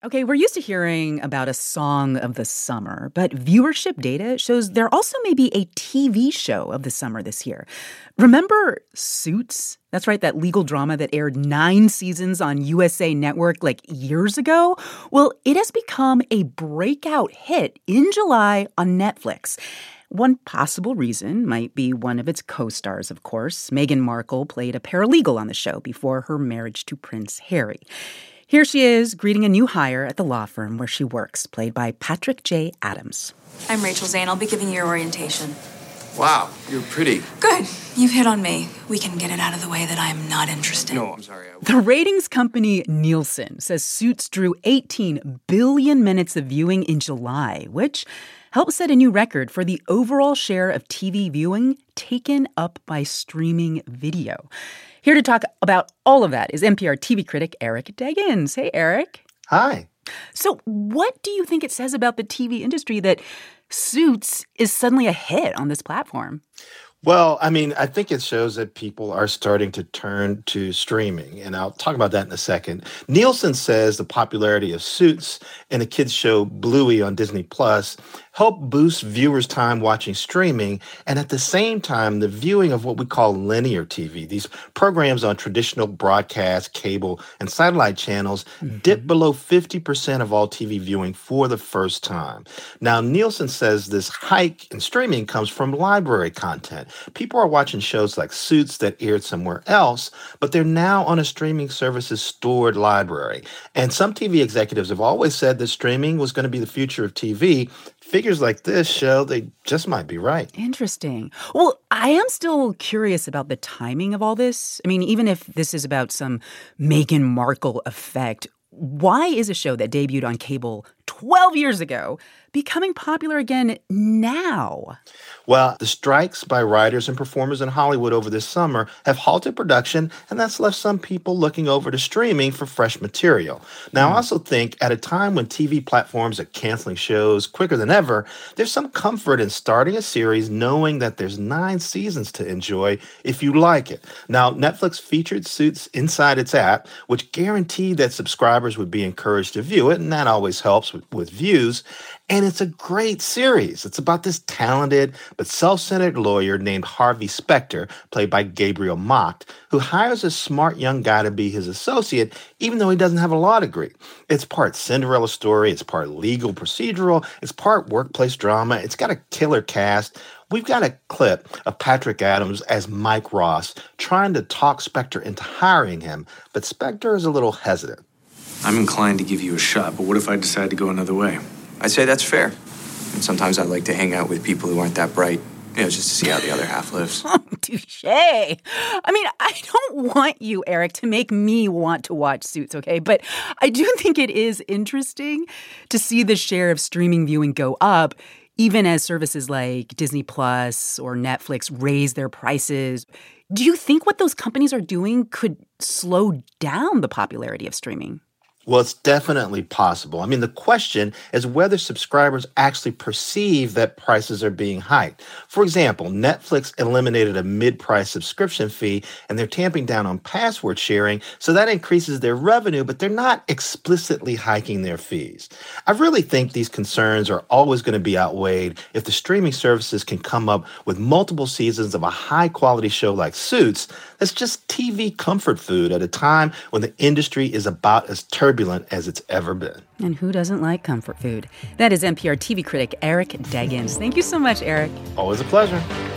Okay, we're used to hearing about a song of the summer, but viewership data shows there also may be a TV show of the summer this year. Remember Suits? That's right, that legal drama that aired 9 seasons on USA Network like years ago? Well, it has become a breakout hit in July on Netflix. One possible reason might be one of its co-stars, of course. Meghan Markle played a paralegal on the show before her marriage to Prince Harry. Here she is, greeting a new hire at the law firm where she works, played by Patrick J. Adams. I'm Rachel Zane. I'll be giving you your orientation. Wow, you're pretty. Good. You've hit on me. We can get it out of the way that I'm not interested. No, I'm sorry. The ratings company Nielsen says Suits drew 18 billion minutes of viewing in July, which helped set a new record for the overall share of TV viewing taken up by streaming video. Here to talk about all of that is NPR TV critic Eric Deggans. Hey, Eric. Hi. So what do you think it says about the TV industry that Suits is suddenly a hit on this platform? Well, I think it shows that people are starting to turn to streaming, and I'll talk about that in a second. Nielsen says the popularity of Suits and the kids show Bluey on Disney Plus help boost viewers' time watching streaming, and at the same time, the viewing of what we call linear TV, these programs on traditional broadcast, cable, and satellite channels, dip below 50% of all TV viewing for the first time. Now, Nielsen says this hike in streaming comes from library content. People are watching shows like Suits that aired somewhere else, but they're now on a streaming service's stored library. And some TV executives have always said that streaming was going to be the future of TV. Figures like this show they just might be right. Interesting. Well, I am still curious about the timing of all this. Even if this is about some Meghan Markle effect, why is a show that debuted on cable 12 years ago becoming popular again now? Well, the strikes by writers and performers in Hollywood over this summer have halted production, and that's left some people looking over to streaming for fresh material. Now, I also think at a time when TV platforms are canceling shows quicker than ever, there's some comfort in starting a series knowing that there's 9 seasons to enjoy if you like it. Now, Netflix featured Suits inside its app, which guaranteed that subscribers would be encouraged to view it, and that always helps with views. And it's a great series. It's about this talented but self-centered lawyer named Harvey Specter, played by Gabriel Macht, who hires a smart young guy to be his associate, even though he doesn't have a law degree. It's part Cinderella story, it's part legal procedural, it's part workplace drama, it's got a killer cast. We've got a clip of Patrick Adams as Mike Ross trying to talk Specter into hiring him, but Specter is a little hesitant. I'm inclined to give you a shot, but what if I decide to go another way? I'd say that's fair. And sometimes I like to hang out with people who aren't that bright, just to see how the other half lives. Touché. I don't want you, Eric, to make me want to watch Suits, okay? But I do think it is interesting to see the share of streaming viewing go up, even as services like Disney Plus or Netflix raise their prices. Do you think what those companies are doing could slow down the popularity of streaming? Well, it's definitely possible. The question is whether subscribers actually perceive that prices are being hiked. For example, Netflix eliminated a mid-price subscription fee, and they're tamping down on password sharing, so that increases their revenue, but they're not explicitly hiking their fees. I really think these concerns are always going to be outweighed if the streaming services can come up with multiple seasons of a high-quality show like Suits that's just TV comfort food at a time when the industry is about as turbulent as it's ever been. And who doesn't like comfort food? That is NPR TV critic Eric Deggans. Thank you so much, Eric. Always a pleasure.